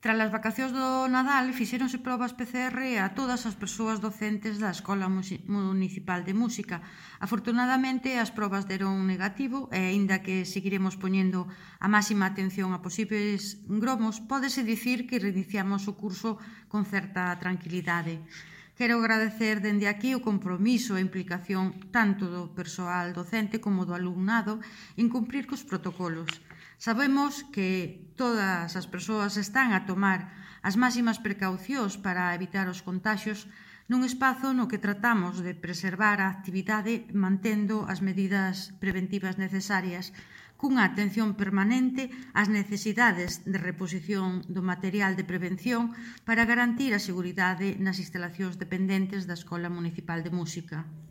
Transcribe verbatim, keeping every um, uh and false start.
Tras as vacacións do Nadal, fixéronse probas P C R a todas as persoas docentes da Escola Municipal de Música. Afortunadamente, as probas deron negativo e, aínda que seguiremos poñendo a máxima atención a posibles gromos, pódese dicir que reiniciamos o curso con certa tranquilidade. Quero agradecer dende aquí o compromiso e implicación tanto do persoal docente como do alumnado en cumprir cos protocolos. Sabemos que todas as persoas están a tomar as máximas precaucións para evitar os contaxios nun espazo no que tratamos de preservar a actividade mantendo as medidas preventivas necesarias, cunha atención permanente ás necesidades de reposición do material de prevención para garantir a seguridade nas instalacións dependentes da Escola Municipal de Música.